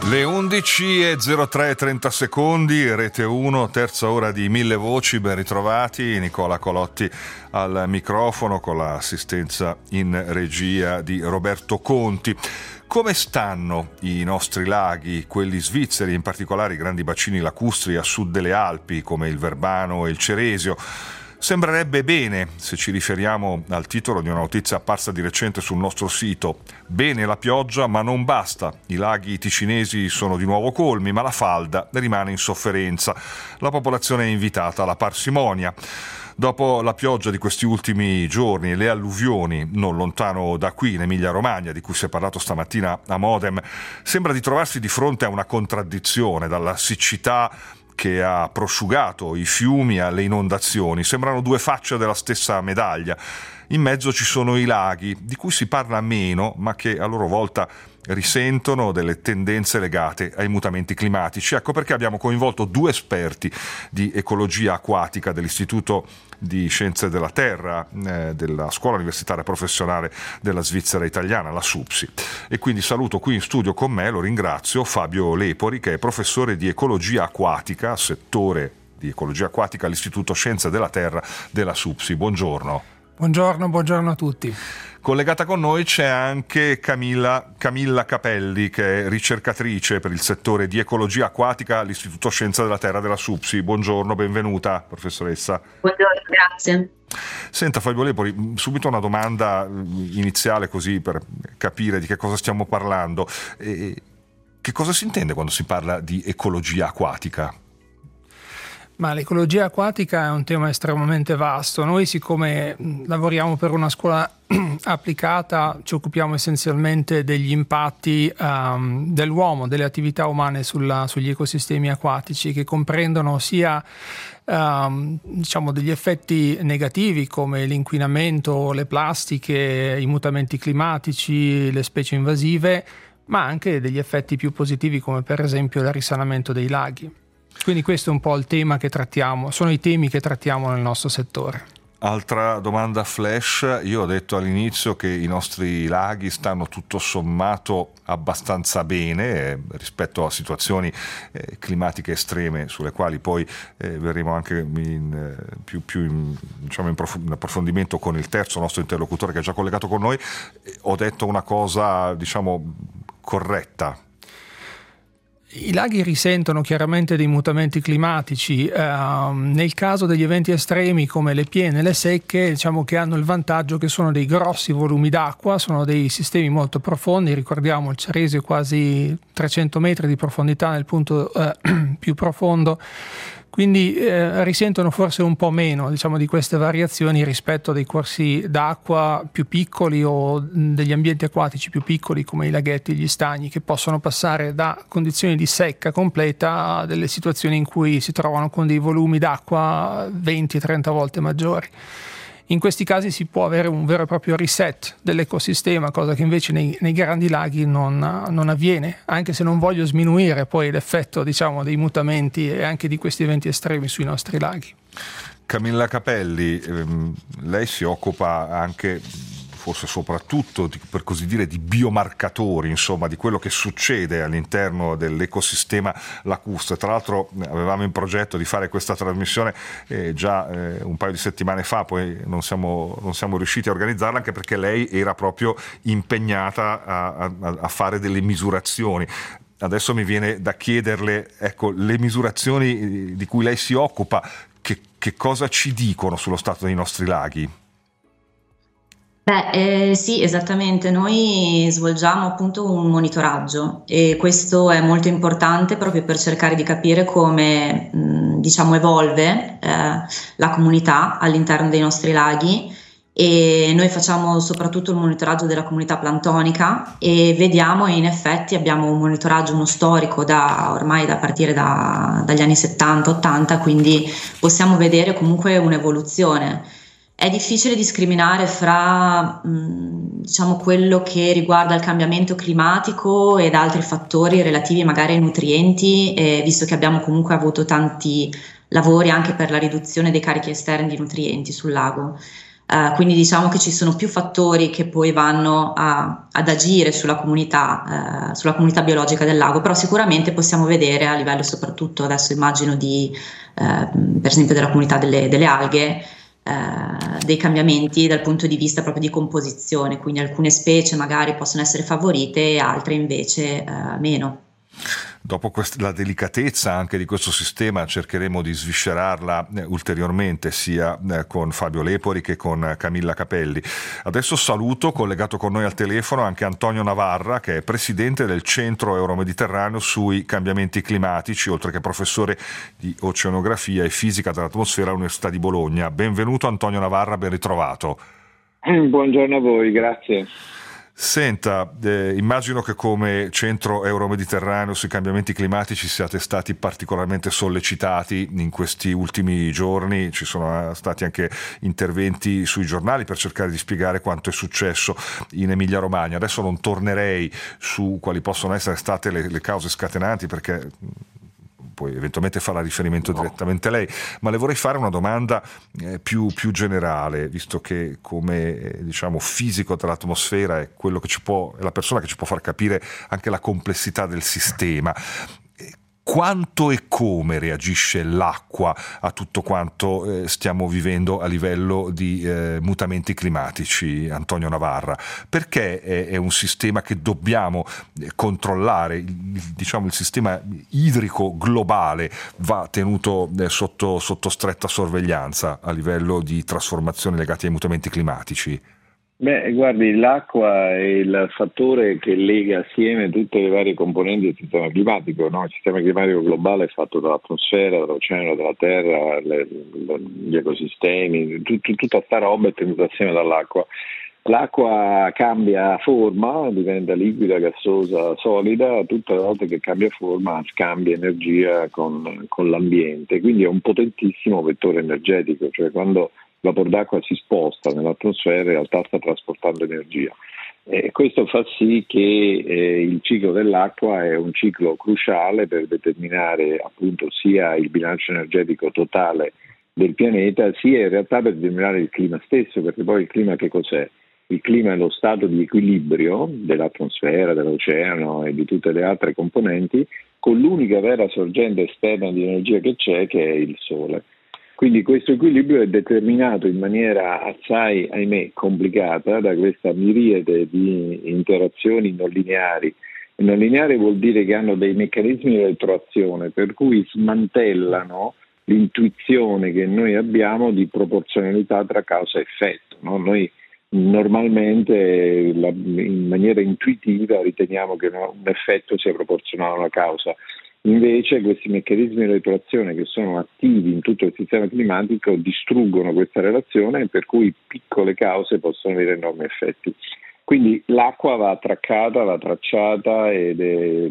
Le 11:03:30, Rete 1, terza ora di Mille Voci, ben ritrovati. Nicola Colotti al microfono con l'assistenza in regia di Roberto Conti. Come stanno i nostri laghi, quelli svizzeri, in particolare i grandi bacini lacustri a sud delle Alpi come il Verbano e il Ceresio? Sembrerebbe bene, se ci riferiamo al titolo di una notizia apparsa di recente sul nostro sito. Bene la pioggia, ma non basta. I laghi ticinesi sono di nuovo colmi, ma la falda rimane in sofferenza. La popolazione è invitata alla parsimonia. Dopo la pioggia di questi ultimi giorni e le alluvioni non lontano da qui, in Emilia-Romagna, di cui si è parlato stamattina a Modem, sembra di trovarsi di fronte a una contraddizione, dalla siccità che ha prosciugato i fiumi alle inondazioni. Sembrano due facce della stessa medaglia. In mezzo ci sono i laghi, di cui si parla meno, ma che a loro volta risentono delle tendenze legate ai mutamenti climatici. Ecco perché abbiamo coinvolto due esperti di ecologia acquatica dell'Istituto di Scienze della Terra della Scuola Universitaria Professionale della Svizzera Italiana, la SUPSI. E quindi saluto qui in studio con me, lo ringrazio, Fabio Lepori, che è professore di ecologia acquatica, settore di ecologia acquatica all'Istituto Scienze della Terra della SUPSI. Buongiorno. Buongiorno a tutti. Collegata con noi c'è anche Camilla Capelli, che è ricercatrice per il settore di ecologia acquatica all'Istituto Scienze della Terra della SUPSI. Buongiorno, benvenuta professoressa. Buongiorno, grazie. Senta Fabio Lepori, subito una domanda iniziale così per capire di che cosa stiamo parlando. Che cosa si intende quando si parla di ecologia acquatica? Ma l'ecologia acquatica è un tema estremamente vasto. Noi, siccome lavoriamo per una scuola applicata, ci occupiamo essenzialmente degli impatti dell'uomo, delle attività umane sugli ecosistemi acquatici, che comprendono sia degli effetti negativi come l'inquinamento, le plastiche, i mutamenti climatici, le specie invasive, ma anche degli effetti più positivi come per esempio il risanamento dei laghi. Quindi questo è un po' il tema che trattiamo, sono i temi che trattiamo nel nostro settore. Altra domanda flash, io ho detto all'inizio che i nostri laghi stanno tutto sommato abbastanza bene rispetto a situazioni climatiche estreme sulle quali poi verremo anche in approfondimento con il terzo nostro interlocutore che è già collegato con noi. Ho detto una cosa corretta. I laghi risentono chiaramente dei mutamenti climatici. Nel caso degli eventi estremi come le piene e le secche, diciamo che hanno il vantaggio che sono dei grossi volumi d'acqua, sono dei sistemi molto profondi. Ricordiamo il Ceresio quasi 300 metri di profondità nel punto più profondo. Quindi risentono forse un po' meno di queste variazioni rispetto a dei corsi d'acqua più piccoli o degli ambienti acquatici più piccoli come i laghetti e gli stagni, che possono passare da condizioni di secca completa a delle situazioni in cui si trovano con dei volumi d'acqua 20-30 volte maggiori. In questi casi si può avere un vero e proprio reset dell'ecosistema, cosa che invece nei grandi laghi non avviene, anche se non voglio sminuire poi l'effetto dei mutamenti e anche di questi eventi estremi sui nostri laghi. Camilla Capelli, lei si occupa anche, forse soprattutto per così dire, di biomarcatori, insomma, di quello che succede all'interno dell'ecosistema lacustre. Tra l'altro avevamo in progetto di fare questa trasmissione già un paio di settimane fa, poi non siamo riusciti a organizzarla anche perché lei era proprio impegnata a fare delle misurazioni. Adesso mi viene da chiederle, le misurazioni di cui lei si occupa, che cosa ci dicono sullo stato dei nostri laghi? Sì, esattamente. Noi svolgiamo appunto un monitoraggio e questo è molto importante proprio per cercare di capire come evolve la comunità all'interno dei nostri laghi, e noi facciamo soprattutto il monitoraggio della comunità plantonica e vediamo, in effetti abbiamo un monitoraggio, uno storico ormai da partire dagli anni 70-80, quindi possiamo vedere comunque un'evoluzione. È difficile discriminare fra quello che riguarda il cambiamento climatico ed altri fattori relativi magari ai nutrienti, visto che abbiamo comunque avuto tanti lavori anche per la riduzione dei carichi esterni di nutrienti sul lago. Quindi diciamo che ci sono più fattori che poi vanno ad agire sulla comunità biologica del lago, però sicuramente possiamo vedere a livello soprattutto adesso immagino per esempio della comunità delle alghe, dei cambiamenti dal punto di vista proprio di composizione, quindi alcune specie magari possono essere favorite e altre invece meno. Dopo la delicatezza anche di questo sistema cercheremo di sviscerarla ulteriormente sia con Fabio Lepori che con Camilla Capelli. Adesso saluto, collegato con noi al telefono, anche Antonio Navarra, che è presidente del Centro Euromediterraneo sui cambiamenti climatici, oltre che professore di oceanografia e fisica dell'atmosfera all'Università di Bologna. Benvenuto Antonio Navarra, ben ritrovato. Buongiorno a voi, grazie. Senta, immagino che come Centro Euromediterraneo sui cambiamenti climatici siate stati particolarmente sollecitati in questi ultimi giorni, ci sono stati anche interventi sui giornali per cercare di spiegare quanto è successo in Emilia-Romagna. Adesso non tornerei su quali possono essere state le cause scatenanti, perché poi eventualmente farà riferimento direttamente lei, ma le vorrei fare una domanda più generale, visto che come diciamo fisico dell'atmosfera è la persona che ci può far capire anche la complessità del sistema. Quanto e come reagisce l'acqua a tutto quanto stiamo vivendo a livello di mutamenti climatici, Antonio Navarra? Perché è un sistema che dobbiamo controllare? Il sistema idrico globale va tenuto sotto stretta sorveglianza a livello di trasformazioni legate ai mutamenti climatici? Beh, guardi, l'acqua è il fattore che lega assieme tutte le varie componenti del sistema climatico, no? Il sistema climatico globale è fatto dall'atmosfera, dall'oceano, dalla terra, gli ecosistemi, tutta sta roba è tenuta assieme dall'acqua. L'acqua cambia forma, diventa liquida, gassosa, solida, tutte le volte che cambia forma scambia energia con l'ambiente, quindi è un potentissimo vettore energetico, cioè quando il vapore d'acqua si sposta nell'atmosfera in realtà sta trasportando energia. Questo fa sì che il ciclo dell'acqua è un ciclo cruciale per determinare appunto sia il bilancio energetico totale del pianeta, sia in realtà per determinare il clima stesso, perché poi il clima che cos'è? Il clima è lo stato di equilibrio dell'atmosfera, dell'oceano e di tutte le altre componenti, con l'unica vera sorgente esterna di energia che c'è, che è il Sole. Quindi questo equilibrio è determinato in maniera assai, ahimè, complicata da questa miriade di interazioni non lineari. Non lineari vuol dire che hanno dei meccanismi di retroazione, per cui smantellano l'intuizione che noi abbiamo di proporzionalità tra causa e effetto, no? Noi normalmente in maniera intuitiva riteniamo che un effetto sia proporzionale a una causa. Invece questi meccanismi di retroazione che sono attivi in tutto il sistema climatico distruggono questa relazione, per cui piccole cause possono avere enormi effetti. Quindi l'acqua va traccata, va tracciata ed è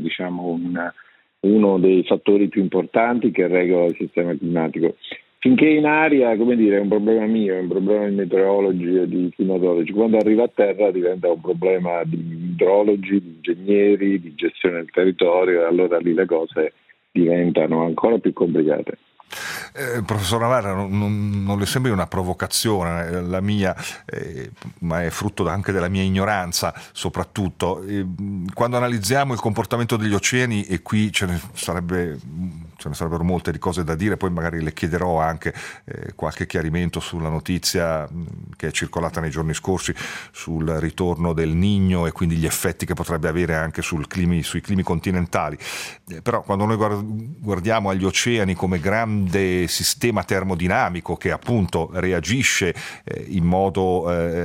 uno dei fattori più importanti che regola il sistema climatico. Finché in aria, come dire, è un problema mio, è un problema di meteorologi e di climatologi. Quando arriva a terra diventa un problema di idrologi, di ingegneri, di gestione del territorio, e allora lì le cose diventano ancora più complicate. Professor Navarra, non le sembri una provocazione la mia, ma è frutto anche della mia ignoranza soprattutto. Quando analizziamo il comportamento degli oceani, e qui ce ne sarebbero molte di cose da dire, poi magari le chiederò anche qualche chiarimento sulla notizia che è circolata nei giorni scorsi sul ritorno del Niño e quindi gli effetti che potrebbe avere anche sui climi continentali. Però quando noi guardiamo agli oceani come grande sistema termodinamico che appunto reagisce in modo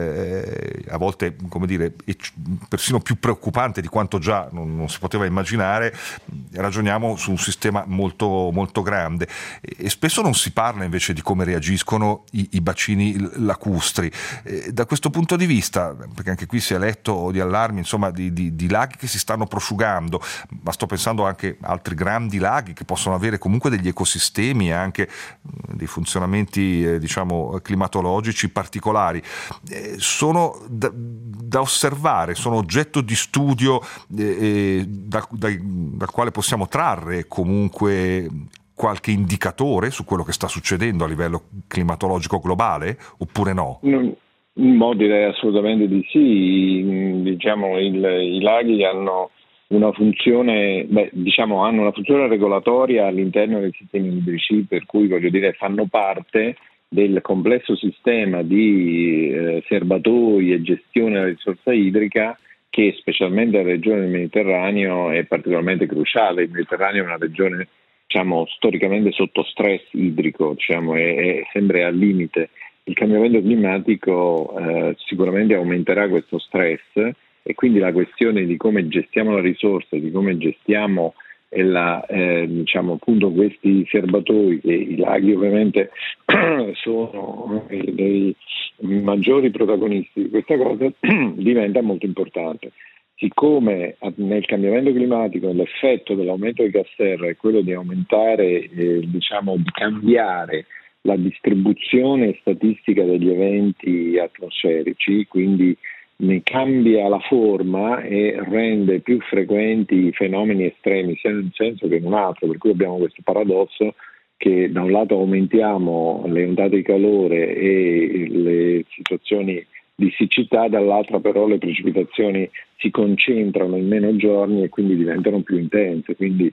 a volte, come dire, persino più preoccupante di quanto già non si poteva immaginare, ragioniamo su un sistema molto, molto grande e spesso non si parla invece di come reagiscono i bacini lacustri. Da questo punto di vista, perché anche qui si è letto di allarmi, insomma, di laghi che si stanno prosciugando, ma sto pensando anche a altri grandi laghi che possono avere comunque degli ecosistemi e anche dei funzionamenti climatologici particolari, sono da osservare, sono oggetto di studio dal quale possiamo trarre comunque qualche indicatore su quello che sta succedendo a livello climatologico globale, oppure no? Direi assolutamente di sì. Diciamo, i laghi hanno una funzione, hanno una funzione regolatoria all'interno dei sistemi idrici, per cui fanno parte del complesso sistema di serbatoi e gestione della risorsa idrica che specialmente nella regione del Mediterraneo è particolarmente cruciale. Il Mediterraneo è una regione storicamente sotto stress idrico, è sempre al limite. Il cambiamento climatico sicuramente aumenterà questo stress e quindi la questione di come gestiamo la risorsa, di come gestiamo appunto questi serbatoi, che i laghi ovviamente sono dei maggiori protagonisti di questa cosa, diventa molto importante. Siccome nel cambiamento climatico l'effetto dell'aumento dei gas serra è quello di aumentare, di cambiare la distribuzione statistica degli eventi atmosferici, quindi ne cambia la forma e rende più frequenti i fenomeni estremi, sia in un senso che in un altro, per cui abbiamo questo paradosso che da un lato aumentiamo le ondate di calore e le situazioni di siccità, dall'altra però le precipitazioni si concentrano in meno giorni e quindi diventano più intense, quindi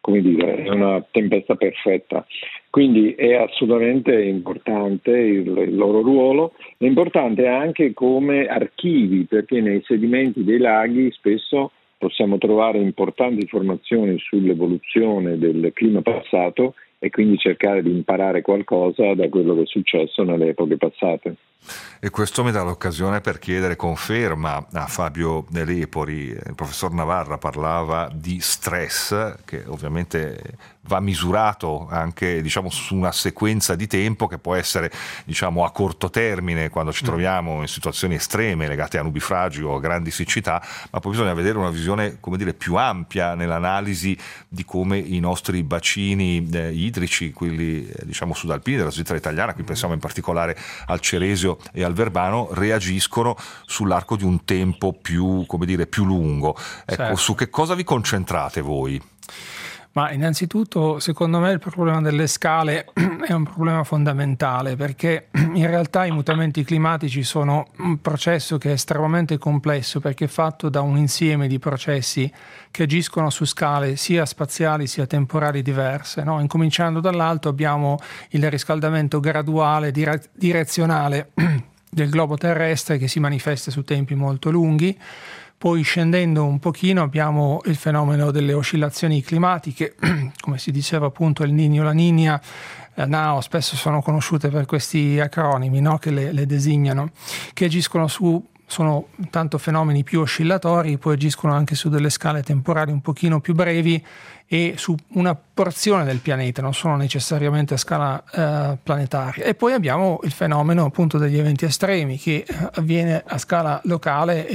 è una tempesta perfetta. Quindi è assolutamente importante il loro ruolo, è importante anche come archivi, perché nei sedimenti dei laghi spesso possiamo trovare importanti informazioni sull'evoluzione del clima passato e quindi cercare di imparare qualcosa da quello che è successo nelle epoche passate. E questo mi dà l'occasione per chiedere conferma a Fabio Lepori. Il professor Navarra parlava di stress che ovviamente va misurato anche su una sequenza di tempo che può essere a corto termine quando ci troviamo in situazioni estreme legate a nubifragi o a grandi siccità, ma poi bisogna vedere una visione più ampia nell'analisi di come i nostri bacini idrici, quelli sudalpini della Svizzera italiana, qui pensiamo in particolare al Ceresio e al Verbano, reagiscono sull'arco di un tempo più lungo. Ecco, certo. Su che cosa vi concentrate voi? Ma innanzitutto, secondo me, il problema delle scale è un problema fondamentale, perché in realtà i mutamenti climatici sono un processo che è estremamente complesso, perché è fatto da un insieme di processi che agiscono su scale sia spaziali sia temporali diverse, no? Incominciando dall'alto abbiamo il riscaldamento graduale, direzionale del globo terrestre che si manifesta su tempi molto lunghi. Poi scendendo un pochino abbiamo il fenomeno delle oscillazioni climatiche, come si diceva appunto il Niño, la Niña, NAO, spesso sono conosciute per questi acronimi, no? Che le designano, che agiscono sono tanto fenomeni più oscillatori, poi agiscono anche su delle scale temporali un pochino più brevi e su una porzione del pianeta, non sono necessariamente a scala planetaria. E poi abbiamo il fenomeno appunto degli eventi estremi che avviene a scala locale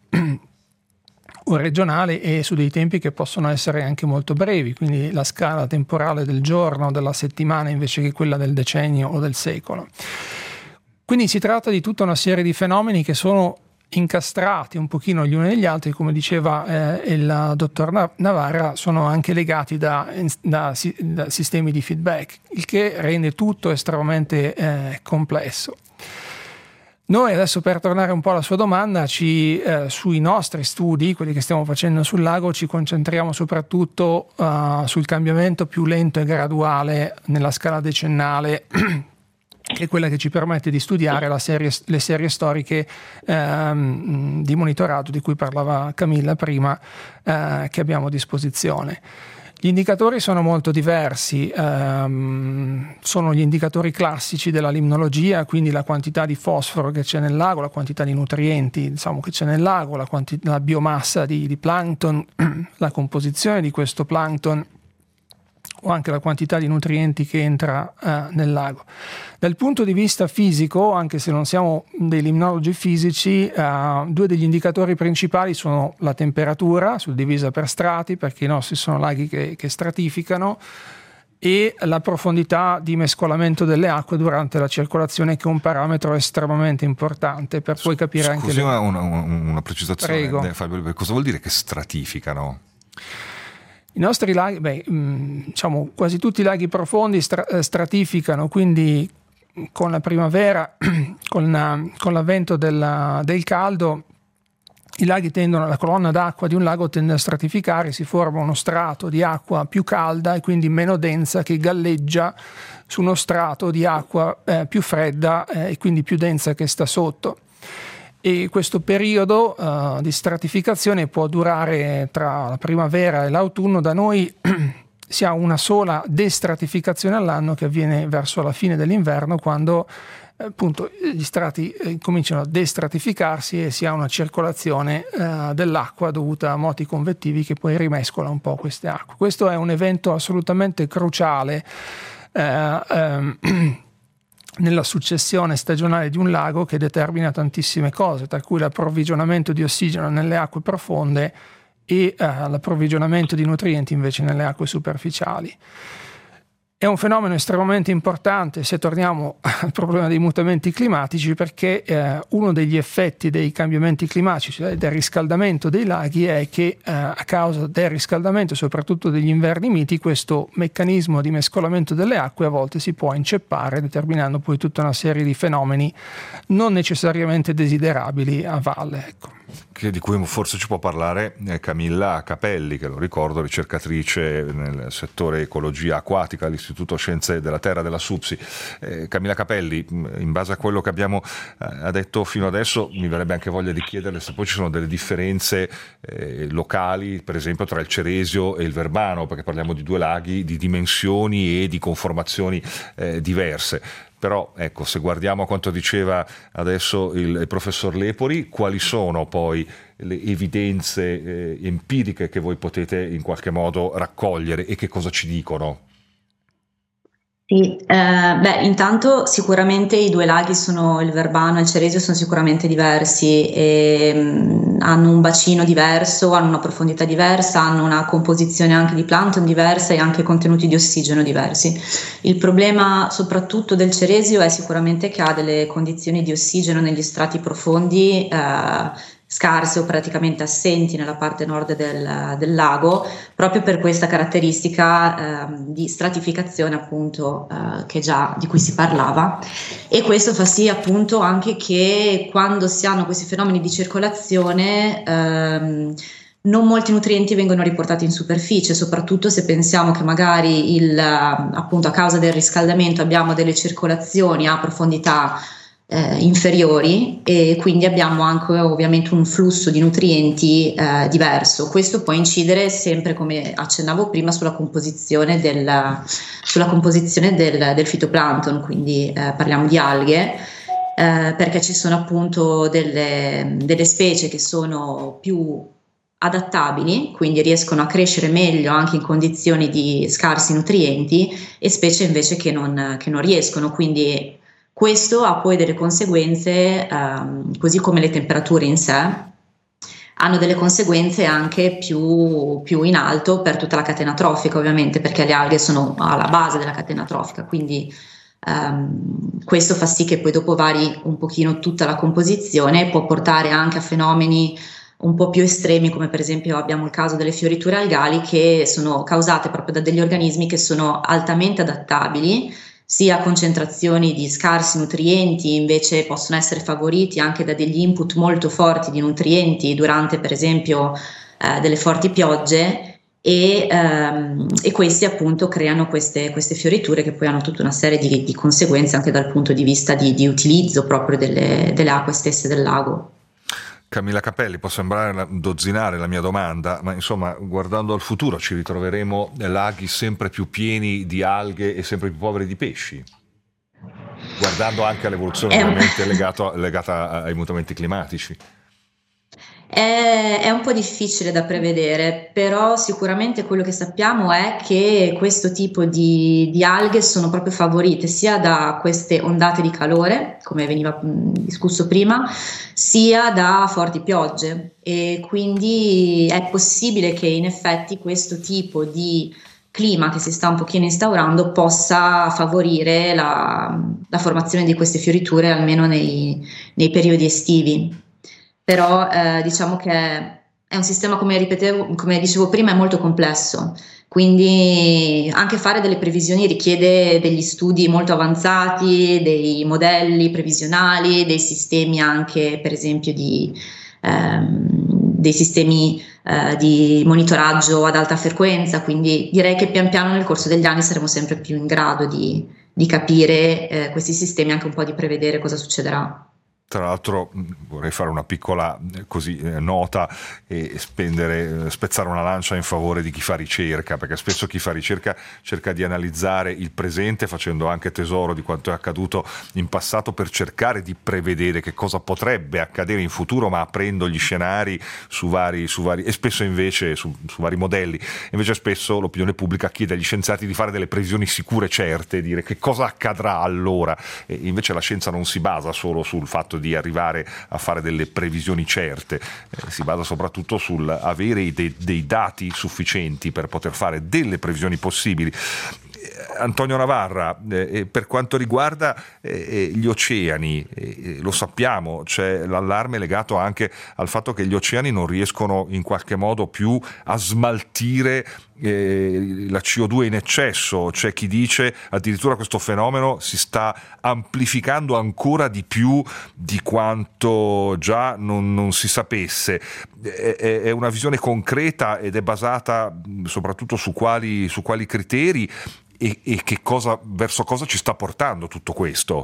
o regionale e su dei tempi che possono essere anche molto brevi, quindi la scala temporale del giorno, della settimana invece che quella del decennio o del secolo. Quindi si tratta di tutta una serie di fenomeni che sono incastrati un pochino gli uni negli altri, come diceva il dottor Navarra, sono anche legati da sistemi di feedback, il che rende tutto estremamente complesso. Noi adesso, per tornare un po' alla sua domanda, sui nostri studi, quelli che stiamo facendo sul lago, ci concentriamo soprattutto sul cambiamento più lento e graduale nella scala decennale, che è quella che ci permette di studiare le serie storiche di monitoraggio di cui parlava Camilla prima, che abbiamo a disposizione. Gli indicatori sono molto diversi, sono gli indicatori classici della limnologia, quindi la quantità di fosforo che c'è nel lago, la quantità di nutrienti che c'è nel lago, la biomassa di plankton, la composizione di questo plankton o anche la quantità di nutrienti che entra nel lago. Dal punto di vista fisico, anche se non siamo dei limnologi fisici, due degli indicatori principali sono la temperatura, suddivisa per strati, perché i nostri sono laghi che stratificano, e la profondità di mescolamento delle acque durante la circolazione, che è un parametro estremamente importante per poi capire anche... Scusi, una precisazione. Prego. Fabio, cosa vuol dire che stratificano? I nostri laghi, quasi tutti i laghi profondi stratificano, quindi con la primavera, con l'avvento del caldo, i laghi la colonna d'acqua di un lago tende a stratificare, si forma uno strato di acqua più calda e quindi meno densa che galleggia su uno strato di acqua più fredda e quindi più densa che sta sotto. E questo periodo di stratificazione può durare tra la primavera e l'autunno. Da noi si ha una sola destratificazione all'anno che avviene verso la fine dell'inverno, quando appunto gli strati cominciano a destratificarsi e si ha una circolazione dell'acqua dovuta a moti convettivi che poi rimescola un po' queste acque. Questo è un evento assolutamente cruciale nella successione stagionale di un lago, che determina tantissime cose, tra cui l'approvvigionamento di ossigeno nelle acque profonde e l'approvvigionamento di nutrienti invece nelle acque superficiali. È un fenomeno estremamente importante se torniamo al problema dei mutamenti climatici, perché uno degli effetti dei cambiamenti climatici, del riscaldamento dei laghi, è che a causa del riscaldamento, soprattutto degli inverni miti, questo meccanismo di mescolamento delle acque a volte si può inceppare, determinando poi tutta una serie di fenomeni non necessariamente desiderabili a valle. Ecco. Di cui forse ci può parlare Camilla Capelli, che lo ricordo, ricercatrice nel settore ecologia acquatica all'Istituto Scienze della Terra della SUPSI. Camilla Capelli, in base a quello che abbiamo detto fino adesso, mi verrebbe anche voglia di chiederle se poi ci sono delle differenze locali, per esempio tra il Ceresio e il Verbano, perché parliamo di due laghi di dimensioni e di conformazioni diverse. Però ecco, se guardiamo a quanto diceva adesso il professor Lepori, quali sono poi le evidenze empiriche che voi potete in qualche modo raccogliere e che cosa ci dicono? Sì, intanto sicuramente i due laghi, il Verbano e il Ceresio, sono sicuramente diversi e hanno un bacino diverso, hanno una profondità diversa, hanno una composizione anche di plancton diversa e anche contenuti di ossigeno diversi. Il problema soprattutto del Ceresio è sicuramente che ha delle condizioni di ossigeno negli strati profondi scarse o praticamente assenti nella parte nord del lago, proprio per questa caratteristica di stratificazione appunto di cui si parlava, e questo fa sì appunto anche che quando si hanno questi fenomeni di circolazione non molti nutrienti vengono riportati in superficie, soprattutto se pensiamo che magari appunto a causa del riscaldamento abbiamo delle circolazioni a profondità inferiori, e quindi abbiamo anche ovviamente un flusso di nutrienti diverso. Questo può incidere sempre, come accennavo prima, sulla composizione del fitoplancton, quindi parliamo di alghe, perché ci sono appunto delle specie che sono più adattabili, quindi riescono a crescere meglio anche in condizioni di scarsi nutrienti, e specie invece che non riescono, quindi questo ha poi delle conseguenze, così come le temperature in sé hanno delle conseguenze anche più in alto per tutta la catena trofica, ovviamente, perché le alghe sono alla base della catena trofica, quindi questo fa sì che poi dopo vari un pochino tutta la composizione, può portare anche a fenomeni un po' più estremi, come per esempio abbiamo il caso delle fioriture algali, che sono causate proprio da degli organismi che sono altamente adattabili sia a concentrazioni di scarsi nutrienti, invece possono essere favoriti anche da degli input molto forti di nutrienti durante per esempio delle forti piogge, e questi appunto creano queste fioriture che poi hanno tutta una serie di conseguenze anche dal punto di vista di utilizzo proprio delle acque stesse del lago. Camilla Capelli, può sembrare dozzinare la mia domanda, ma insomma, guardando al futuro ci ritroveremo laghi sempre più pieni di alghe e sempre più poveri di pesci? Guardando anche all'evoluzione ovviamente legata ai mutamenti climatici. È un po' difficile da prevedere, però sicuramente quello che sappiamo è che questo tipo di alghe sono proprio favorite sia da queste ondate di calore, come veniva discusso prima, sia da forti piogge, e quindi è possibile che in effetti questo tipo di clima che si sta un pochino instaurando possa favorire la formazione di queste fioriture almeno nei periodi estivi. Però diciamo che è un sistema, come dicevo prima, è molto complesso, quindi anche fare delle previsioni richiede degli studi molto avanzati, dei modelli previsionali, dei sistemi anche, per esempio, dei sistemi di monitoraggio ad alta frequenza, quindi direi che pian piano nel corso degli anni saremo sempre più in grado di capire questi sistemi, anche un po' di prevedere cosa succederà. Tra l'altro vorrei fare una piccola nota e spezzare una lancia in favore di chi fa ricerca, perché spesso chi fa ricerca cerca di analizzare il presente facendo anche tesoro di quanto è accaduto in passato per cercare di prevedere che cosa potrebbe accadere in futuro, ma aprendo gli scenari su vari e spesso invece su vari modelli. Invece spesso l'opinione pubblica chiede agli scienziati di fare delle previsioni sicure, certe, dire che cosa accadrà allora, e invece la scienza non si basa solo sul fatto di arrivare a fare delle previsioni certe, si basa soprattutto sul avere dei dati sufficienti per poter fare delle previsioni possibili. Antonio Navarra, per quanto riguarda gli oceani, lo sappiamo, c'è l'allarme legato anche al fatto che gli oceani non riescono in qualche modo più a smaltire la CO2 in eccesso. C'è chi dice addirittura questo fenomeno si sta amplificando ancora di più di quanto già non si sapesse. È una visione concreta ed è basata soprattutto su quali criteri e verso cosa ci sta portando tutto questo?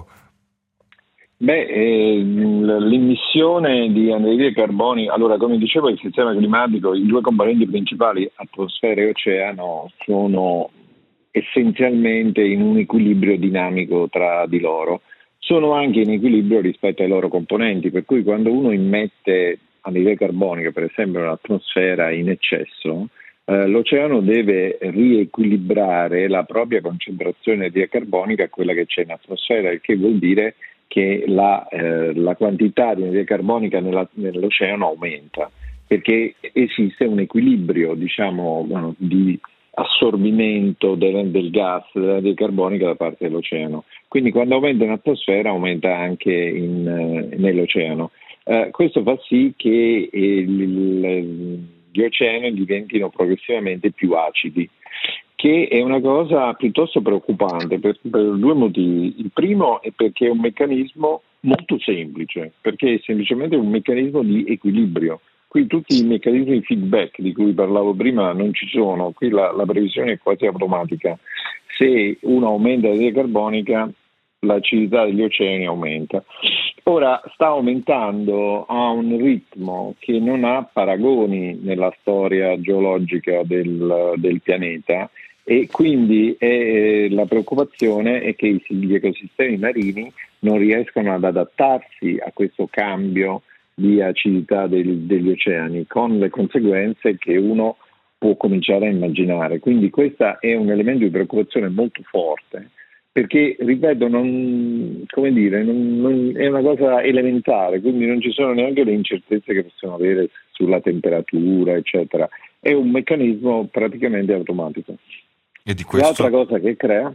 L'emissione di anidride carbonica, allora, come dicevo, il sistema climatico, i due componenti principali, atmosfera e oceano, sono essenzialmente in un equilibrio dinamico tra di loro. Sono anche in equilibrio rispetto ai loro componenti, per cui quando uno immette anidride carbonica, per esempio, nell'atmosfera in eccesso, l'oceano deve riequilibrare la propria concentrazione di anidride carbonica a quella che c'è in atmosfera, il che vuol dire che la quantità di anidride carbonica nell'oceano aumenta, perché esiste un equilibrio, diciamo, di assorbimento del gas dell'anidride carbonica da parte dell'oceano. Quindi quando aumenta in atmosfera aumenta anche nell'oceano. Questo fa sì che gli oceani diventino progressivamente più acidi, che è una cosa piuttosto preoccupante per due motivi. Il primo è perché è un meccanismo molto semplice, perché è semplicemente un meccanismo di equilibrio. Qui tutti i meccanismi di feedback di cui parlavo prima non ci sono, qui la previsione è quasi automatica. Se uno aumenta l'anidride carbonica, l'acidità degli oceani aumenta. Ora sta aumentando a un ritmo che non ha paragoni nella storia geologica del pianeta, e quindi la preoccupazione è che gli ecosistemi marini non riescano ad adattarsi a questo cambio di acidità degli oceani, con le conseguenze che uno può cominciare a immaginare. Quindi questo è un elemento di preoccupazione molto forte, perché, ripeto, è una cosa elementare, quindi non ci sono neanche le incertezze che possiamo avere sulla temperatura, eccetera. È un meccanismo praticamente automatico. E di questo? L'altra cosa che crea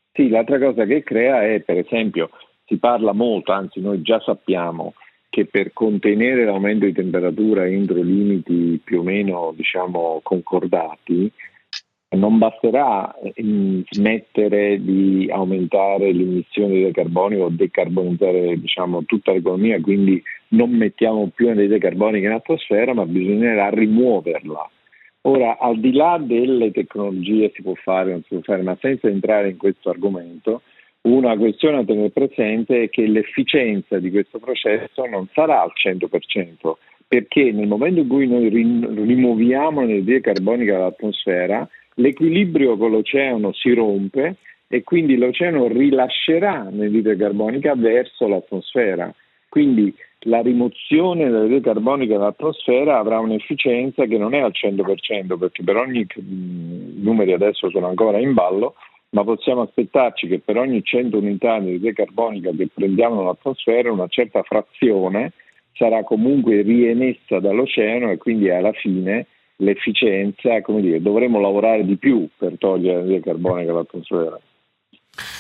è, per esempio, si parla molto, anzi noi già sappiamo, che per contenere l'aumento di temperatura entro limiti più o meno, diciamo, concordati, non basterà smettere di aumentare l'emissione di carbonio o decarbonizzare, diciamo, tutta l'economia, quindi non mettiamo più anidride carbonica in atmosfera, ma bisognerà rimuoverla. Ora, al di là delle tecnologie si può fare, non si può fare, ma senza entrare in questo argomento, una questione da tenere presente è che l'efficienza di questo processo non sarà al 100%, perché nel momento in cui noi rimuoviamo l'anidride carbonica dall'atmosfera, l'equilibrio con l'oceano si rompe e quindi l'oceano rilascerà l'anidride carbonica verso l'atmosfera. Quindi la rimozione dell'anidride carbonica dall'atmosfera avrà un'efficienza che non è al 100%, perché per ogni numeri adesso sono ancora in ballo, ma possiamo aspettarci che per ogni 100 unità di anidride carbonica che prendiamo dall'atmosfera una certa frazione sarà comunque riemessa dall'oceano, e quindi alla fine l'efficienza, come dire, dovremo lavorare di più per togliere l'anidride carbonica dall'atmosfera.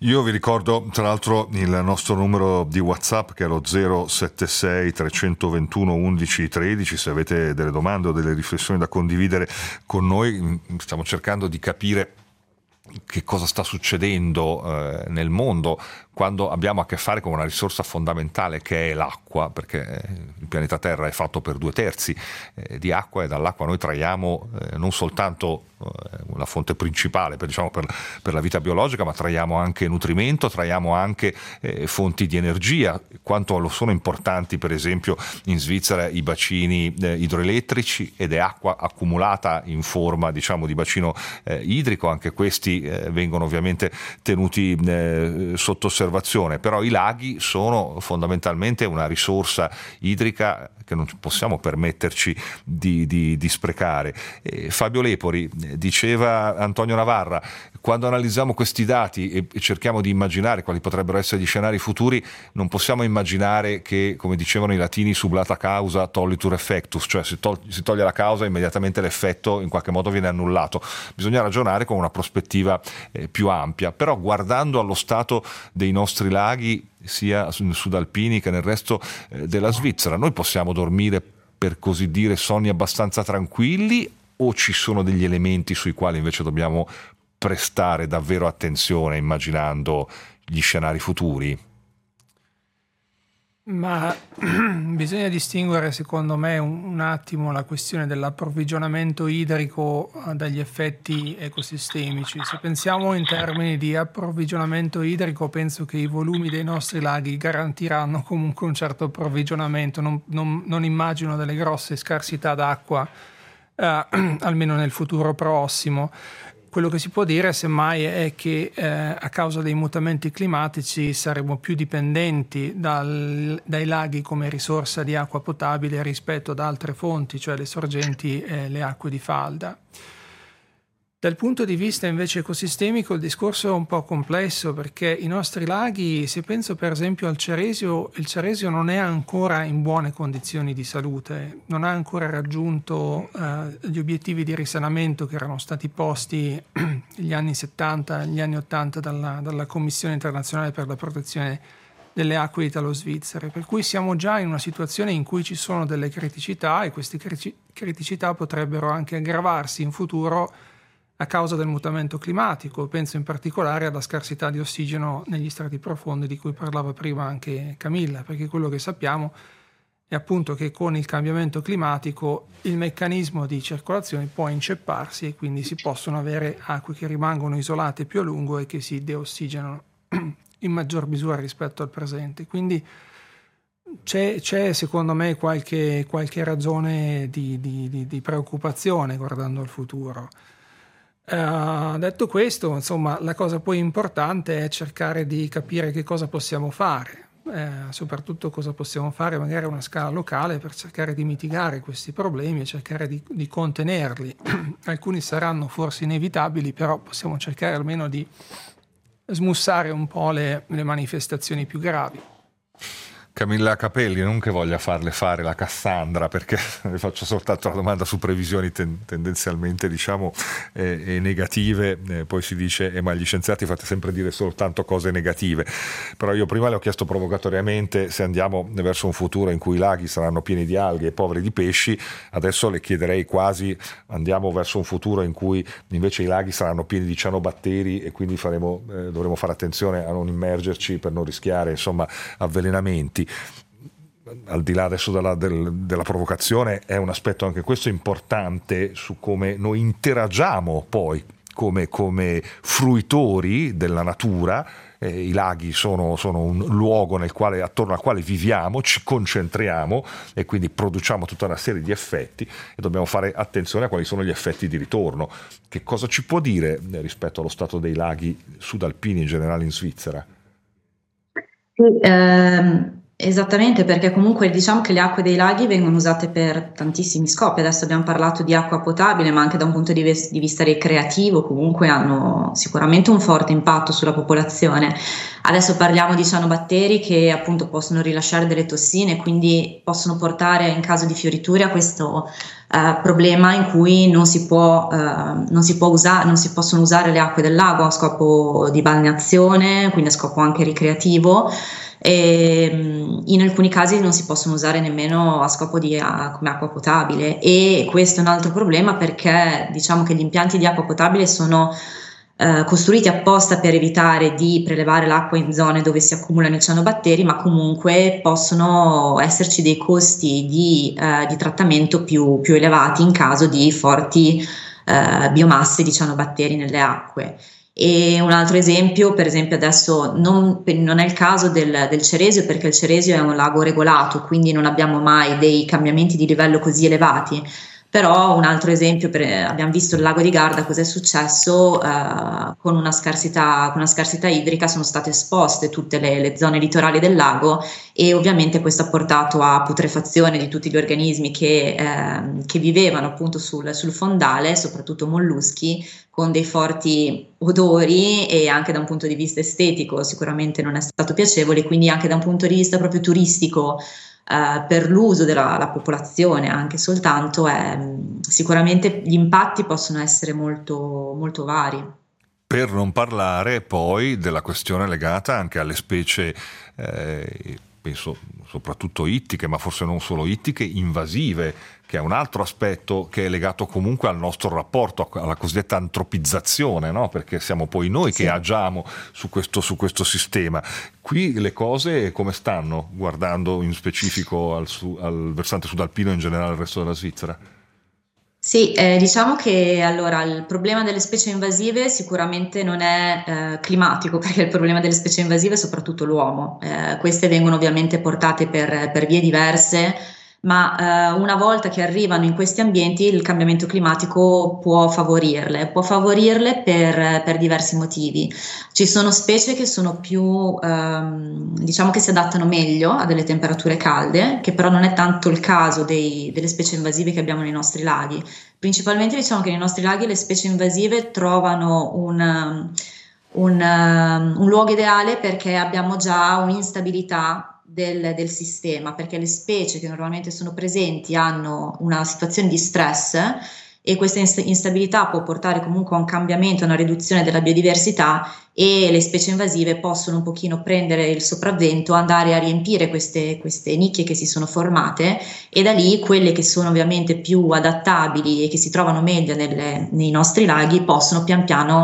Io vi ricordo tra l'altro il nostro numero di WhatsApp, che è lo 076 321 11 13. Se avete delle domande o delle riflessioni da condividere con noi, stiamo cercando di capire che cosa sta succedendo nel mondo quando abbiamo a che fare con una risorsa fondamentale che è l'acqua, perché il pianeta Terra è fatto per 2/3 di acqua, e dall'acqua noi traiamo non soltanto la fonte principale per la vita biologica, ma traiamo anche nutrimento, traiamo anche fonti di energia. Quanto lo sono importanti per esempio in Svizzera i bacini idroelettrici, ed è acqua accumulata in forma di bacino idrico. Anche questi vengono ovviamente tenuti sotto osservazione, però i laghi sono fondamentalmente una risorsa idrica che non possiamo permetterci di sprecare. Fabio Lepori, diceva Antonio Navarra, quando analizziamo questi dati e cerchiamo di immaginare quali potrebbero essere gli scenari futuri, non possiamo immaginare che, come dicevano i latini, sublata causa tollitur effectus, cioè si toglie la causa e immediatamente l'effetto in qualche modo viene annullato. Bisogna ragionare con una prospettiva più ampia, però guardando allo stato dei nostri laghi sia sudalpini che nel resto della Svizzera, noi possiamo dormire, per così dire, sonni abbastanza tranquilli, o ci sono degli elementi sui quali invece dobbiamo prestare davvero attenzione immaginando gli scenari futuri? Ma bisogna distinguere, secondo me, un attimo la questione dell'approvvigionamento idrico dagli effetti ecosistemici. Se pensiamo in termini di approvvigionamento idrico, penso che i volumi dei nostri laghi garantiranno comunque un certo approvvigionamento. Non immagino delle grosse scarsità d'acqua, almeno nel futuro prossimo. Quello che si può dire semmai è che a causa dei mutamenti climatici saremo più dipendenti dai laghi come risorsa di acqua potabile rispetto ad altre fonti, cioè le sorgenti e le acque di falda. Dal punto di vista invece ecosistemico il discorso è un po' complesso, perché i nostri laghi, se penso per esempio al Ceresio, il Ceresio non è ancora in buone condizioni di salute, non ha ancora raggiunto gli obiettivi di risanamento che erano stati posti negli anni 70 e negli anni 80 dalla Commissione internazionale per la protezione delle acque italo-svizzere, per cui siamo già in una situazione in cui ci sono delle criticità, e queste criticità potrebbero anche aggravarsi in futuro a causa del mutamento climatico. Penso in particolare alla scarsità di ossigeno negli strati profondi di cui parlava prima anche Camilla, perché quello che sappiamo è appunto che con il cambiamento climatico il meccanismo di circolazione può incepparsi, e quindi si possono avere acque che rimangono isolate più a lungo e che si deossigenano in maggior misura rispetto al presente. Quindi c'è secondo me qualche ragione di preoccupazione guardando al futuro. Detto questo, insomma, la cosa poi importante è cercare di capire che cosa possiamo fare, soprattutto cosa possiamo fare magari a una scala locale per cercare di mitigare questi problemi e cercare di contenerli. Alcuni saranno forse inevitabili, però possiamo cercare almeno di smussare un po' le manifestazioni più gravi. Camilla Capelli, non che voglia farle fare la Cassandra, perché le faccio soltanto una domanda su previsioni tendenzialmente negative, poi si dice ma gli scienziati fate sempre dire soltanto cose negative, però io prima le ho chiesto provocatoriamente se andiamo verso un futuro in cui i laghi saranno pieni di alghe e poveri di pesci, adesso le chiederei quasi andiamo verso un futuro in cui invece i laghi saranno pieni di cianobatteri e quindi dovremo fare attenzione a non immergerci per non rischiare avvelenamenti. Al di là adesso della provocazione, è un aspetto anche questo importante su come noi interagiamo poi come fruitori della natura. I laghi sono un luogo attorno al quale viviamo, ci concentriamo e quindi produciamo tutta una serie di effetti, e dobbiamo fare attenzione a quali sono gli effetti di ritorno. Che cosa ci può dire rispetto allo stato dei laghi sudalpini in generale in Svizzera? Sì, Esattamente, perché comunque diciamo che le acque dei laghi vengono usate per tantissimi scopi. Adesso abbiamo parlato di acqua potabile, ma anche da un punto di vista ricreativo, comunque hanno sicuramente un forte impatto sulla popolazione. Adesso parliamo di cianobatteri che appunto possono rilasciare delle tossine, quindi possono portare in caso di fioriture a questo problema in cui non si possono usare le acque del lago a scopo di balneazione, quindi a scopo anche ricreativo. E in alcuni casi non si possono usare nemmeno a scopo come acqua potabile, e questo è un altro problema, perché diciamo che gli impianti di acqua potabile sono costruiti apposta per evitare di prelevare l'acqua in zone dove si accumulano i cianobatteri, ma comunque possono esserci dei costi di trattamento più elevati in caso di forti biomasse di cianobatteri nelle acque. E un altro esempio, per esempio adesso non è il caso del Ceresio, perché il Ceresio è un lago regolato, quindi non abbiamo mai dei cambiamenti di livello così elevati. Però un altro esempio, abbiamo visto il lago di Garda, cosa è successo con una scarsità idrica, sono state esposte tutte le zone litorali del lago, e ovviamente questo ha portato a putrefazione di tutti gli organismi che vivevano appunto sul fondale, soprattutto molluschi, con dei forti odori, e anche da un punto di vista estetico sicuramente non è stato piacevole, quindi anche da un punto di vista proprio turistico, per l'uso della popolazione anche soltanto, sicuramente gli impatti possono essere molto, molto vari. Per non parlare poi della questione legata anche alle specie, penso soprattutto ittiche, ma forse non solo ittiche, invasive, che è un altro aspetto che è legato comunque al nostro rapporto, alla cosiddetta antropizzazione, no? Perché siamo poi noi che agiamo su questo sistema. Qui le cose come stanno, guardando in specifico al versante sudalpino e in generale al resto della Svizzera? Sì, diciamo che allora il problema delle specie invasive sicuramente non è climatico, perché il problema delle specie invasive è soprattutto l'uomo. Queste vengono ovviamente portate per vie diverse, ma una volta che arrivano in questi ambienti il cambiamento climatico può favorirle per diversi motivi. Ci sono specie che sono più, diciamo che si adattano meglio a delle temperature calde, che però non è tanto il caso delle specie invasive che abbiamo nei nostri laghi. Principalmente diciamo che nei nostri laghi le specie invasive trovano un luogo ideale perché abbiamo già un'instabilità del sistema, perché le specie che normalmente sono presenti hanno una situazione di stress, e questa instabilità può portare comunque a un cambiamento, a una riduzione della biodiversità, e le specie invasive possono un pochino prendere il sopravvento, andare a riempire queste nicchie che si sono formate, e da lì quelle che sono ovviamente più adattabili e che si trovano meglio nei nostri laghi possono pian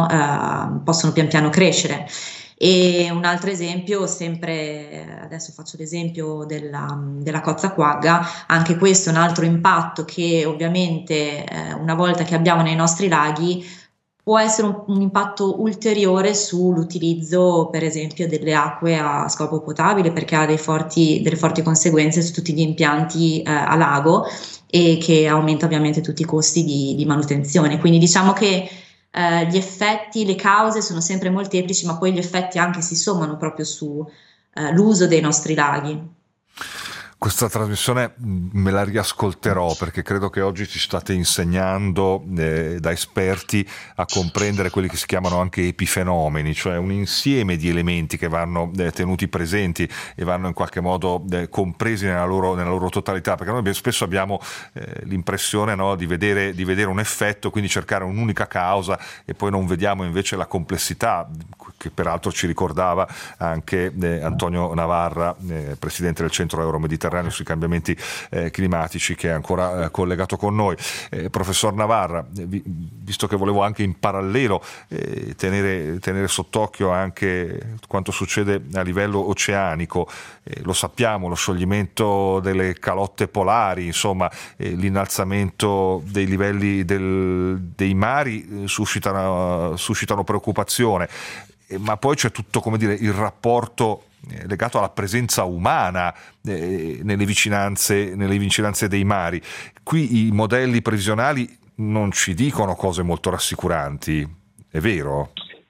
piano crescere. E un altro esempio, sempre adesso faccio l'esempio della cozza quagga, anche questo è un altro impatto che ovviamente una volta che abbiamo nei nostri laghi può essere un impatto ulteriore sull'utilizzo per esempio delle acque a scopo potabile, perché ha delle forti conseguenze su tutti gli impianti a lago, e che aumenta ovviamente tutti i costi di manutenzione. Quindi diciamo che gli effetti, le cause sono sempre molteplici, ma poi gli effetti anche si sommano proprio su l'uso dei nostri laghi. Questa trasmissione me la riascolterò, perché credo che oggi ci state insegnando da esperti a comprendere quelli che si chiamano anche epifenomeni, cioè un insieme di elementi che vanno tenuti presenti e vanno in qualche modo compresi nella loro totalità, perché noi spesso abbiamo l'impressione, no, di vedere un effetto, quindi cercare un'unica causa, e poi non vediamo invece la complessità, che peraltro ci ricordava anche Antonio Navarra, presidente del Centro Euromediterraneo sui cambiamenti climatici, che è ancora collegato con noi. Professor Navarra, visto che volevo anche in parallelo tenere sott'occhio anche quanto succede a livello oceanico, lo sappiamo, lo scioglimento delle calotte polari, insomma l'innalzamento dei livelli dei mari suscitano preoccupazione, ma poi c'è tutto, come dire, il rapporto legato alla presenza umana nelle vicinanze dei mari. Qui i modelli previsionali non ci dicono cose molto rassicuranti, è vero?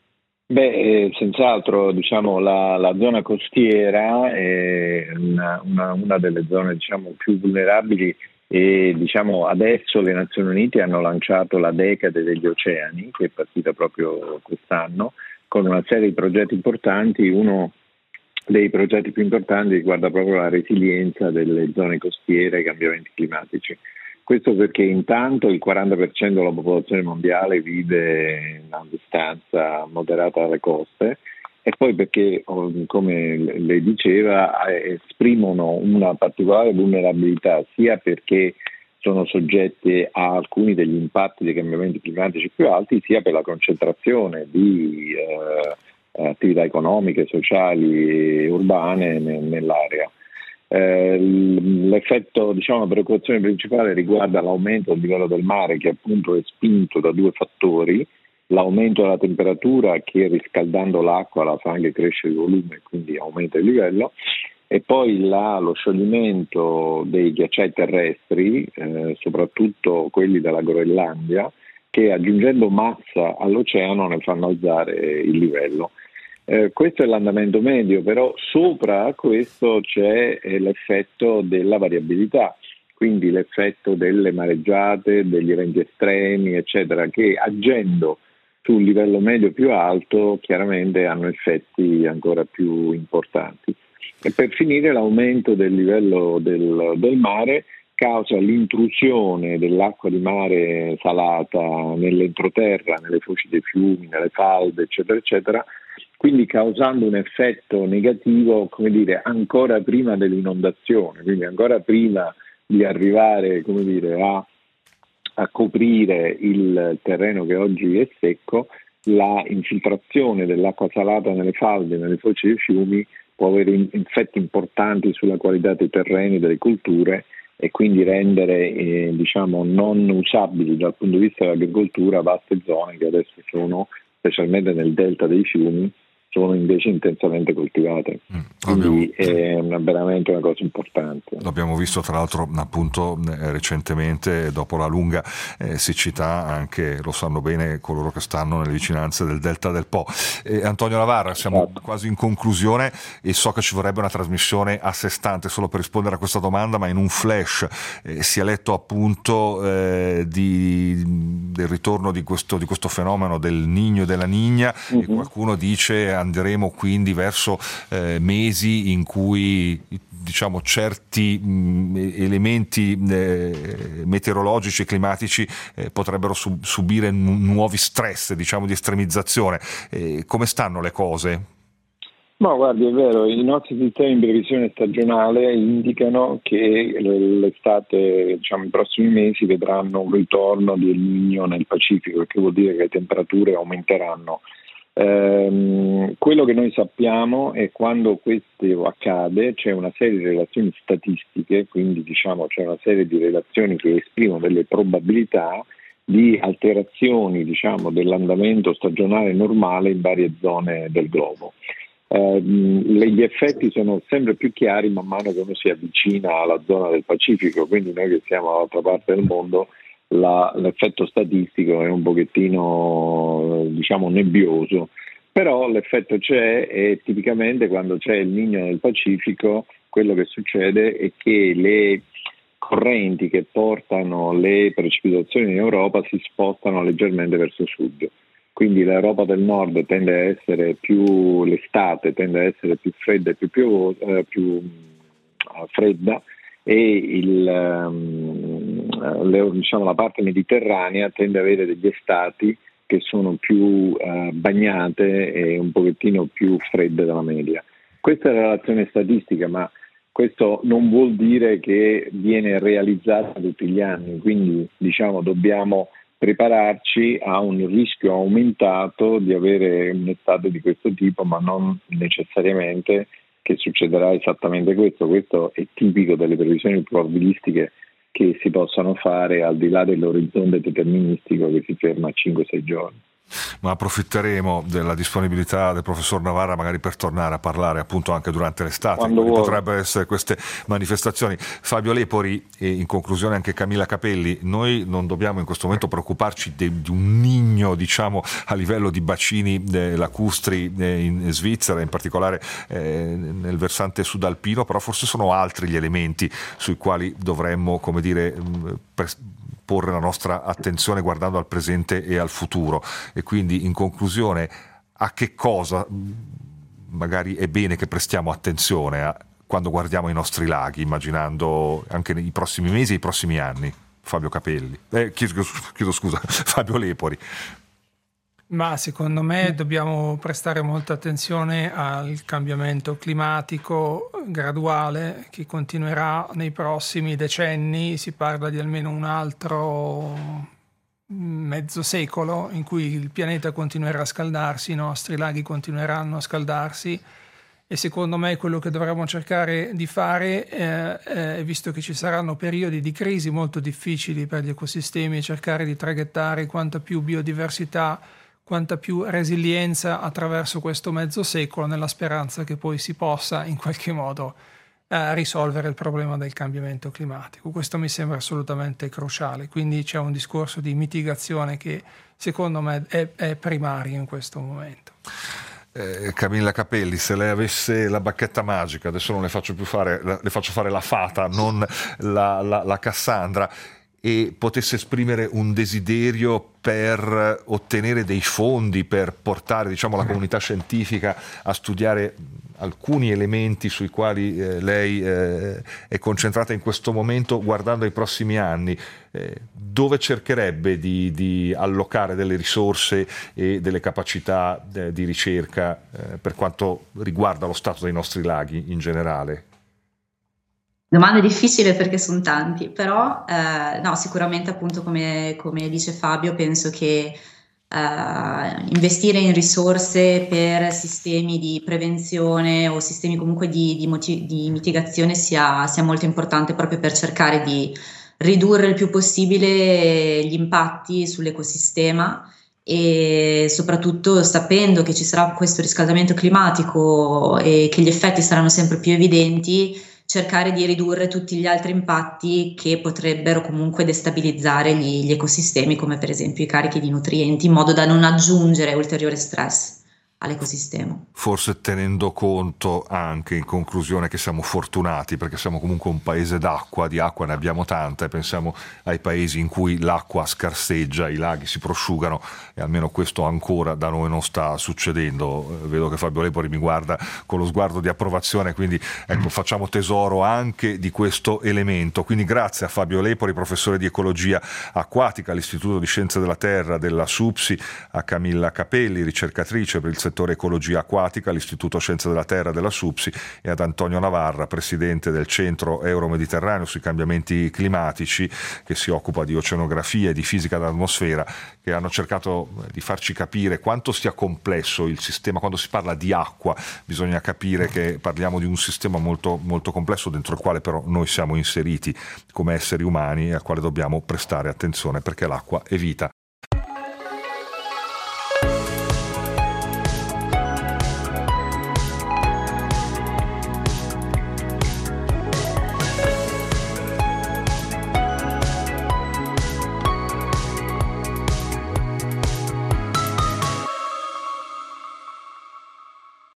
Senz'altro diciamo, la zona costiera è una delle zone diciamo, più vulnerabili e diciamo, adesso le Nazioni Unite hanno lanciato la decade degli oceani, che è partita proprio quest'anno, con una serie di progetti importanti. Uno dei progetti più importanti riguarda proprio la resilienza delle zone costiere ai cambiamenti climatici. Questo perché intanto il 40% della popolazione mondiale vive a distanza moderata dalle coste e poi perché, come lei diceva, esprimono una particolare vulnerabilità sia perché sono soggette a alcuni degli impatti dei cambiamenti climatici più alti, sia per la concentrazione di attività economiche, sociali e urbane nell'area. L'effetto, diciamo, la preoccupazione principale riguarda l'aumento del livello del mare, che appunto è spinto da due fattori: l'aumento della temperatura, che riscaldando l'acqua la fa anche crescere il volume e quindi aumenta il livello, e poi lo scioglimento dei ghiacciai terrestri, soprattutto quelli della Groenlandia, che aggiungendo massa all'oceano ne fanno alzare il livello. Questo è l'andamento medio, però sopra questo c'è l'effetto della variabilità, quindi l'effetto delle mareggiate, degli eventi estremi, eccetera, che agendo sul livello medio più alto chiaramente hanno effetti ancora più importanti. E per finire, l'aumento del livello del mare causa l'intrusione dell'acqua di mare salata nell'entroterra, nelle foci dei fiumi, nelle falde, eccetera, eccetera, quindi causando un effetto negativo, come dire, ancora prima dell'inondazione, quindi ancora prima di arrivare, come dire, a coprire il terreno che oggi è secco. La infiltrazione dell'acqua salata nelle falde, nelle foci dei fiumi può avere effetti importanti sulla qualità dei terreni, delle culture, e quindi rendere diciamo non usabili dal punto di vista dell'agricoltura vaste zone che adesso sono, specialmente nel delta dei fiumi, sono invece intensamente coltivate. Quindi è veramente una cosa importante. L'abbiamo visto tra l'altro appunto recentemente, dopo la lunga siccità, anche lo sanno bene coloro che stanno nelle vicinanze del delta del Po. Antonio Navarra, siamo quasi in conclusione e so che ci vorrebbe una trasmissione a sé stante solo per rispondere a questa domanda, ma in un flash si è letto appunto del ritorno di questo fenomeno del Niño e della Niña, e qualcuno dice andremo quindi verso mesi in cui diciamo certi elementi meteorologici e climatici potrebbero subire nuovi stress, diciamo, di estremizzazione. Come stanno le cose? Ma guardi, è vero, i nostri sistemi di previsione stagionale indicano che l'estate, diciamo, i prossimi mesi vedranno un ritorno di El Niño nel Pacifico, che vuol dire che le temperature aumenteranno. Quello che noi sappiamo è quando questo accade c'è una serie di relazioni statistiche, quindi diciamo c'è una serie di relazioni che esprimono delle probabilità di alterazioni, diciamo, dell'andamento stagionale normale in varie zone del globo. Gli effetti sono sempre più chiari man mano che uno si avvicina alla zona del Pacifico, quindi noi che siamo dall'altra parte del mondo l'effetto statistico è un pochettino, diciamo, nebbioso, però l'effetto c'è, e tipicamente quando c'è il Niño nel Pacifico quello che succede è che le correnti che portano le precipitazioni in Europa si spostano leggermente verso sud, quindi l'Europa del Nord tende a essere l'estate tende a essere più fredda e più fredda, e diciamo, la parte mediterranea tende ad avere degli estati che sono più bagnate e un pochettino più fredde della media. Questa è la relazione statistica, ma questo non vuol dire che viene realizzata tutti gli anni, quindi diciamo dobbiamo prepararci a un rischio aumentato di avere un'estate di questo tipo, ma non necessariamente che succederà esattamente questo. Questo è tipico delle previsioni probabilistiche che si possano fare al di là dell'orizzonte deterministico che si ferma a 5-6 giorni. Ma approfitteremo della disponibilità del professor Navarra magari per tornare a parlare appunto anche durante l'estate, potrebbero essere queste manifestazioni. Fabio Lepori e in conclusione anche Camilla Capelli, noi non dobbiamo in questo momento preoccuparci di un nigno, diciamo, a livello di bacini lacustri in Svizzera, in particolare nel versante sudalpino, però forse sono altri gli elementi sui quali dovremmo, come dire, porre la nostra attenzione guardando al presente e al futuro. E quindi in conclusione, a che cosa magari è bene che prestiamo attenzione quando guardiamo i nostri laghi, immaginando anche nei prossimi mesi e i prossimi anni? Fabio Capelli, chiedo scusa, Fabio Lepori. Ma secondo me dobbiamo prestare molta attenzione al cambiamento climatico graduale che continuerà nei prossimi decenni. Si parla di almeno un altro mezzo secolo in cui il pianeta continuerà a scaldarsi, i nostri laghi continueranno a scaldarsi, e secondo me quello che dovremmo cercare di fare, visto che ci saranno periodi di crisi molto difficili per gli ecosistemi, è cercare di traghettare quanta più biodiversità, quanta più resilienza attraverso questo mezzo secolo, nella speranza che poi si possa in qualche modo risolvere il problema del cambiamento climatico. Questo mi sembra assolutamente cruciale, quindi c'è un discorso di mitigazione che secondo me è primario in questo momento. Camilla Capelli, se lei avesse la bacchetta magica, adesso non le faccio più fare, le faccio fare la fata, non la Cassandra, e potesse esprimere un desiderio per ottenere dei fondi, per portare, diciamo, la comunità scientifica a studiare alcuni elementi sui quali lei è concentrata in questo momento, guardando ai prossimi anni, dove cercherebbe di allocare delle risorse e delle capacità di ricerca per quanto riguarda lo stato dei nostri laghi in generale? Domanda difficile perché sono tanti, però no, sicuramente appunto come dice Fabio, penso che investire in risorse per sistemi di prevenzione o sistemi comunque di mitigazione sia molto importante, proprio per cercare di ridurre il più possibile gli impatti sull'ecosistema, e soprattutto sapendo che ci sarà questo riscaldamento climatico e che gli effetti saranno sempre più evidenti, cercare di ridurre tutti gli altri impatti che potrebbero comunque destabilizzare gli ecosistemi, come per esempio i carichi di nutrienti, in modo da non aggiungere ulteriore stress all'ecosistema. Forse tenendo conto anche, in conclusione, che siamo fortunati perché siamo comunque un paese d'acqua, di acqua ne abbiamo tanta, e pensiamo ai paesi in cui l'acqua scarseggia, i laghi si prosciugano, e almeno questo ancora da noi non sta succedendo. Vedo che Fabio Lepori mi guarda con lo sguardo di approvazione, quindi ecco, facciamo tesoro anche di questo elemento. Quindi grazie a Fabio Lepori, professore di ecologia acquatica all'Istituto di Scienze della Terra della SUPSI, a Camilla Capelli, ricercatrice per il settore ecologia acquatica all'Istituto Scienze della Terra della SUPSI, e ad Antonio Navarra, presidente del Centro Euro-Mediterraneo sui cambiamenti climatici, che si occupa di oceanografia e di fisica dell'atmosfera, che hanno cercato di farci capire quanto sia complesso il sistema. Quando si parla di acqua bisogna capire che parliamo di un sistema molto, molto complesso, dentro il quale però noi siamo inseriti come esseri umani e al quale dobbiamo prestare attenzione, perché l'acqua è vita.